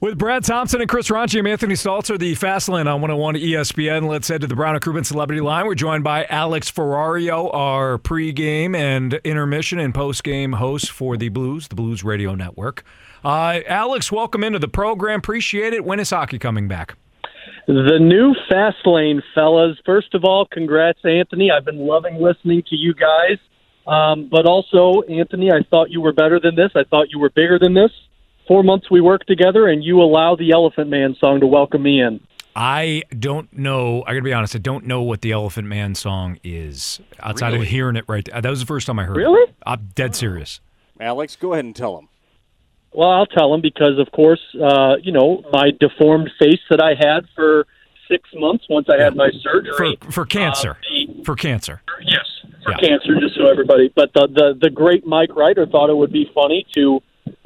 With Brad Thompson and Chris Ranchi, I'm Anthony Stalter, the Fastlane on 101 ESPN. Let's head to the Brown & Crouppen Celebrity Line. We're joined by Alex Ferrario, our pregame and intermission and postgame host for the Blues Radio Network. Alex, welcome into the program. Appreciate it. When is hockey coming back? The new Fastlane, fellas. First of all, congrats, Anthony. I've been loving listening to you guys. But also, Anthony, I thought you were better than this. I thought you were bigger than this. 4 months we worked together, and you allow the Elephant Man song to welcome me in. I don't know. I got to be honest. I don't know what the Elephant Man song is outside of hearing it right there. That was the first time I heard it. Really? I'm dead serious. Alex, go ahead and tell him. Well, I'll tell him because, of course, my deformed face that I had for 6 months once I had my surgery. For cancer. For cancer. Yes, for cancer, just so everybody. But the great Mike Ryder thought it would be funny to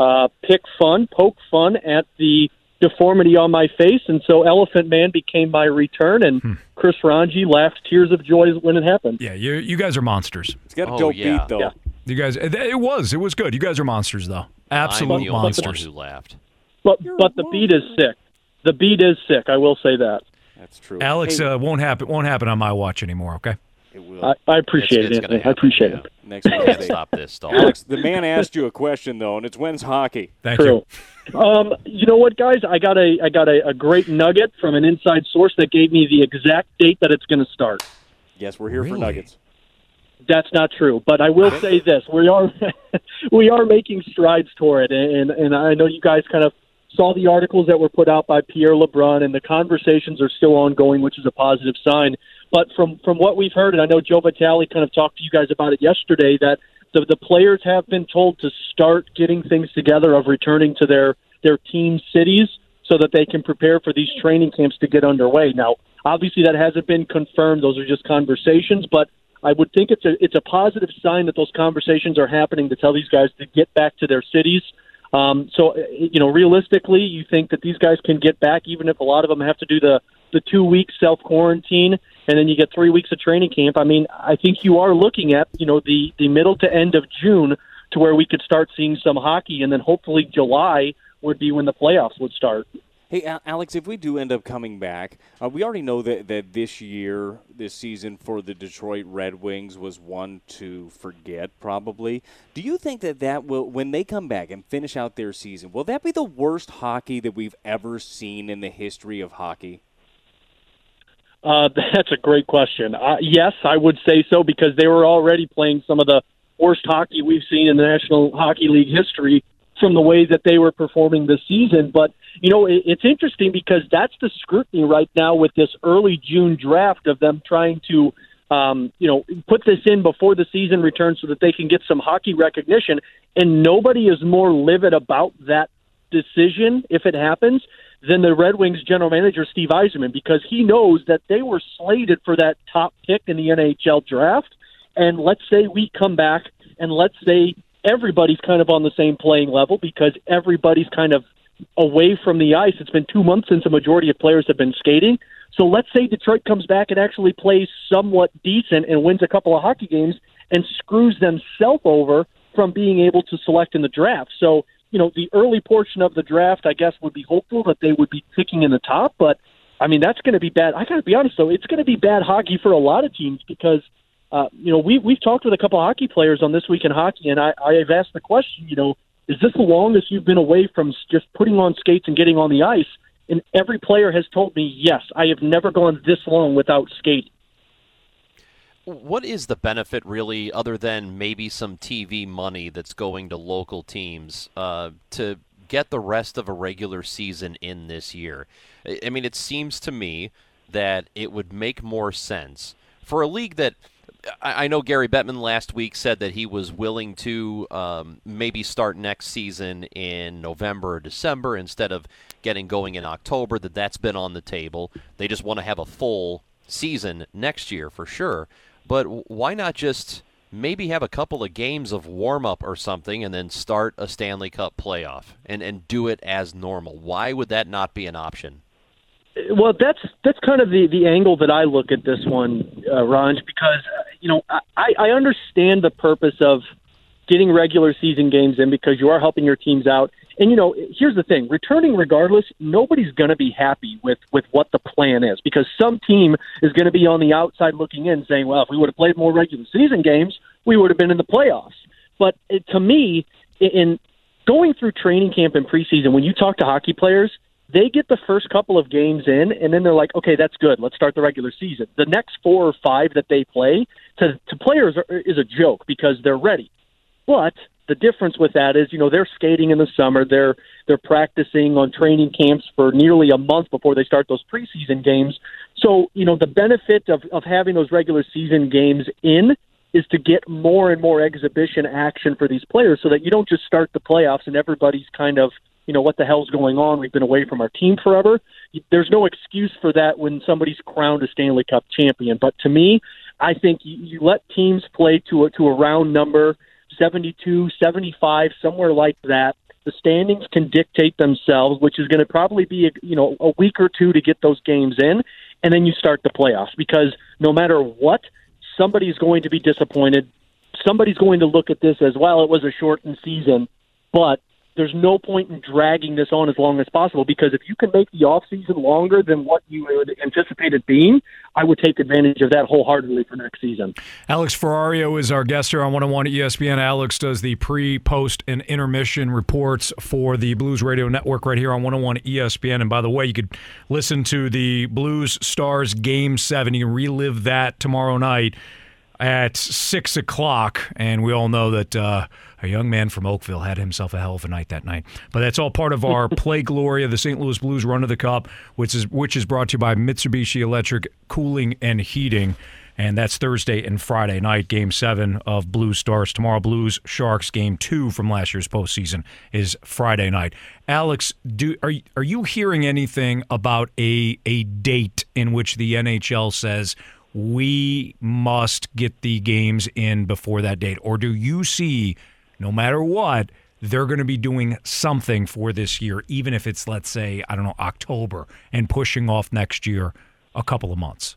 poke fun at the deformity on my face, and so Elephant Man became my return, and Chris Ranji laughed tears of joy when it happened. Yeah, you guys are monsters. It's got a dope beat, though. Yeah. You guys, it was good. You guys are monsters, though. Absolute monsters. I'm the only one who laughed. But the beat is sick. The beat is sick. I will say that. That's true. Alex, won't happen on my watch anymore. Okay. It will. I appreciate it, Anthony. I appreciate it. Next week, Can't stop this, Stalter. Alex, the man asked you a question though, and it's when's hockey? Thank you. You know what, guys? I got a great nugget from an inside source that gave me the exact date that it's going to start. Yes, we're here for nuggets. That's not true, but I will say this: we are making strides toward it, and I know you guys kind of saw the articles that were put out by Pierre LeBrun, and the conversations are still ongoing, which is a positive sign. But from what we've heard, and I know Joe Vitale kind of talked to you guys about it yesterday, that the players have been told to start getting things together of returning to their team cities so that they can prepare for these training camps to get underway. Now, obviously that hasn't been confirmed. Those are just conversations, but I would think it's a positive sign that those conversations are happening to tell these guys to get back to their cities. So, realistically, you think that these guys can get back, even if a lot of them have to do the 2-week self-quarantine, and then you get 3 weeks of training camp. I mean, I think you are looking at, the middle to end of June to where we could start seeing some hockey, and then hopefully July would be when the playoffs would start. Hey, Alex, if we do end up coming back, we already know that this season for the Detroit Red Wings was one to forget, probably. Do you think that will, when they come back and finish out their season, will that be the worst hockey that we've ever seen in the history of hockey? That's a great question. Yes, I would say so, because they were already playing some of the worst hockey we've seen in the National Hockey League history from the way that they were performing this season. But, it's interesting because that's the scrutiny right now with this early June draft of them trying to, put this in before the season returns so that they can get some hockey recognition. And nobody is more livid about that decision, if it happens, than the Red Wings general manager, Steve Yzerman, because he knows that they were slated for that top pick in the NHL draft. And let's say we come back and let's say everybody's kind of on the same playing level because everybody's kind of away from the ice. It's been 2 months since a majority of players have been skating. So let's say Detroit comes back and actually plays somewhat decent and wins a couple of hockey games and screws themselves over from being able to select in the draft. So, the early portion of the draft, I guess, would be hopeful that they would be picking in the top. But, I mean, that's going to be bad. I got to be honest, though. It's going to be bad hockey for a lot of teams because, we've talked with a couple of hockey players on This Week in Hockey, and I've asked the question, is this the longest you've been away from just putting on skates and getting on the ice? And every player has told me, yes, I have never gone this long without skating. What is the benefit, really, other than maybe some TV money that's going to local teams to get the rest of a regular season in this year? I mean, it seems to me that it would make more sense for a league that I know Gary Bettman last week said that he was willing to maybe start next season in November or December instead of getting going in October, that's been on the table. They just want to have a full season next year for sure. But why not just maybe have a couple of games of warm-up or something and then start a Stanley Cup playoff and do it as normal? Why would that not be an option? Well, that's kind of the angle that I look at this one, Ranj, because, I understand the purpose of getting regular season games in because you are helping your teams out. And, here's the thing. Returning regardless, nobody's going to be happy with what the plan is because some team is going to be on the outside looking in saying, well, if we would have played more regular season games, we would have been in the playoffs. But to me, in going through training camp and preseason, when you talk to hockey players, they get the first couple of games in, and then they're like, okay, that's good. Let's start the regular season. The next 4 or 5 that they play, to players is a joke because they're ready. But the difference with that is, they're skating in the summer. They're practicing on training camps for nearly a month before they start those preseason games. So, the benefit of having those regular season games in is to get more and more exhibition action for these players so that you don't just start the playoffs and everybody's kind of, what the hell's going on? We've been away from our team forever. There's no excuse for that when somebody's crowned a Stanley Cup champion. But to me, I think you let teams play to a round number, 72, 75, somewhere like that. The standings can dictate themselves, which is going to probably be a week or 2 to get those games in, and then you start the playoffs. Because no matter what, somebody's going to be disappointed. Somebody's going to look at this as, well, it was a shortened season, but there's no point in dragging this on as long as possible because if you can make the offseason longer than what you would anticipate it being, I would take advantage of that wholeheartedly for next season. Alex Ferrario is our guest here on 101 ESPN. Alex does the pre, post, and intermission reports for the Blues Radio Network right here on 101 ESPN. And by the way, you could listen to the Blues Stars Game 7. You can relive that tomorrow night at 6 o'clock, and we all know that a young man from Oakville had himself a hell of a night that night. But that's all part of our Play Gloria, the St. Louis Blues Run of the Cup, which is brought to you by Mitsubishi Electric Cooling and Heating, and that's Thursday and Friday night, Game 7 of Blues Stars. Tomorrow, Blues Sharks Game 2 from last year's postseason is Friday night. Alex, are you hearing anything about a date in which the NHL says we must get the games in before that date? Or do you see, no matter what, they're going to be doing something for this year, even if it's, let's say, October, and pushing off next year a couple of months?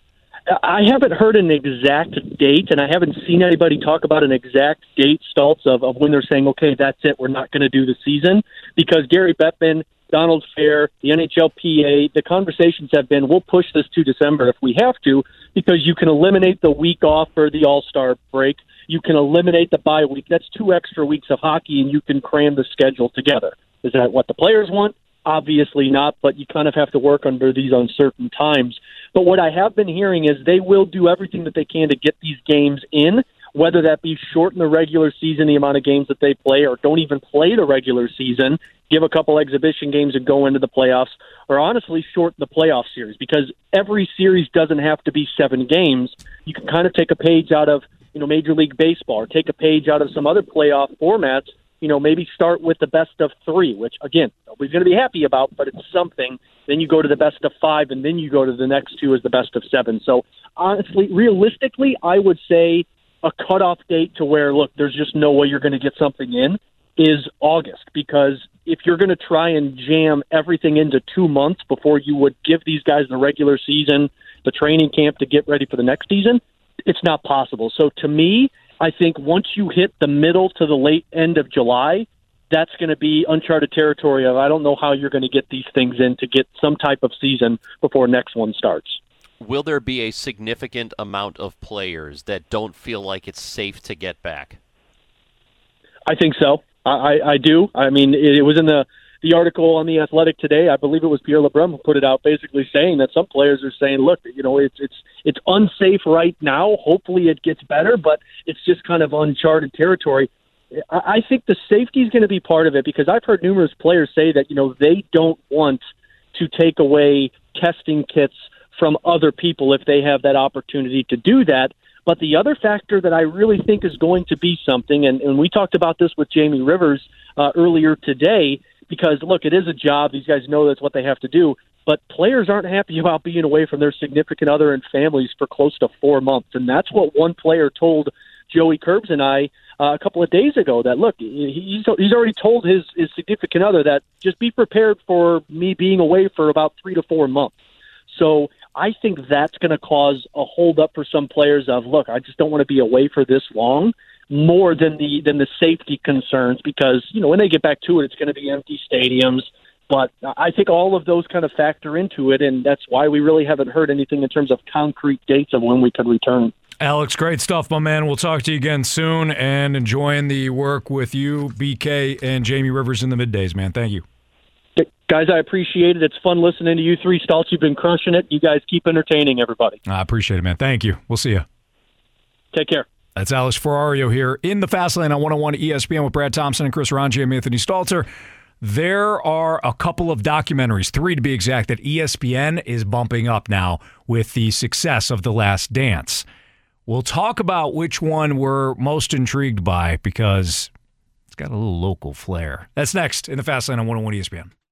I haven't heard an exact date, and I haven't seen anybody talk about an exact date, Stultz, of when they're saying, okay, that's it, we're not going to do the season, because Gary Bettman, Donald Fair, the NHLPA, the conversations have been, we'll push this to December if we have to, because you can eliminate the week off for the All-Star break. You can eliminate the bye week. That's 2 extra weeks of hockey, and you can cram the schedule together. Is that what the players want? Obviously not, but you kind of have to work under these uncertain times. But what I have been hearing is they will do everything that they can to get these games in, whether that be shorten the regular season, the amount of games that they play, or don't even play the regular season, give a couple exhibition games and go into the playoffs, or honestly shorten the playoff series, because every series doesn't have to be 7 games. You can kind of take a page out of Major League Baseball, or take a page out of some other playoff formats. Maybe start with the best of 3, which, again, nobody's going to be happy about, but it's something. Then you go to the best of 5, and then you go to the next 2 as the best of 7. So, honestly, realistically, I would say a cutoff date to where, look, there's just no way you're going to get something in is August, because if you're going to try and jam everything into 2 months before you would give these guys the regular season, the training camp to get ready for the next season, it's not possible. So to me, I think once you hit the middle to the late end of July, that's going to be uncharted territory of I don't know how you're going to get these things in to get some type of season before next one starts. Will there be a significant amount of players that don't feel like it's safe to get back? I think so. I do. I mean, it was in the article on The Athletic today. I believe it was Pierre LeBrun who put it out, basically saying that some players are saying, look, it's unsafe right now. Hopefully it gets better, but it's just kind of uncharted territory. I think the safety is going to be part of it, because I've heard numerous players say that, they don't want to take away testing kits from other people if they have that opportunity to do that. But the other factor that I really think is going to be something, and we talked about this with Jamie Rivers earlier today, because, look, it is a job. These guys know that's what they have to do. But players aren't happy about being away from their significant other and families for close to 4 months. And that's what one player told Joey Curbs and I a couple of days ago, that, look, he's already told his significant other that just be prepared for me being away for about 3 to 4 months. So I think that's going to cause a hold up for some players of, look, I just don't want to be away for this long. more than the safety concerns, because when they get back to it, it's going to be empty stadiums. But I think all of those kind of factor into it, and that's why we really haven't heard anything in terms of concrete dates of when we could return. Alex, great stuff, my man. We'll talk to you again soon, and enjoying the work with you, BK, and Jamie Rivers in the middays, man. Thank you. Guys, I appreciate it. It's fun listening to you three. Stoltz, you've been crushing it. You guys keep entertaining everybody. I appreciate it, man. Thank you. We'll see you. Take care. That's Alex Ferrario here in the Fast Lane on 101 ESPN with Brad Thompson and Chris Ranji. I'm Anthony Stalter. There are a couple of documentaries, 3 to be exact, that ESPN is bumping up now with the success of The Last Dance. We'll talk about which one we're most intrigued by because it's got a little local flair. That's next in the Fast Lane on 101 ESPN.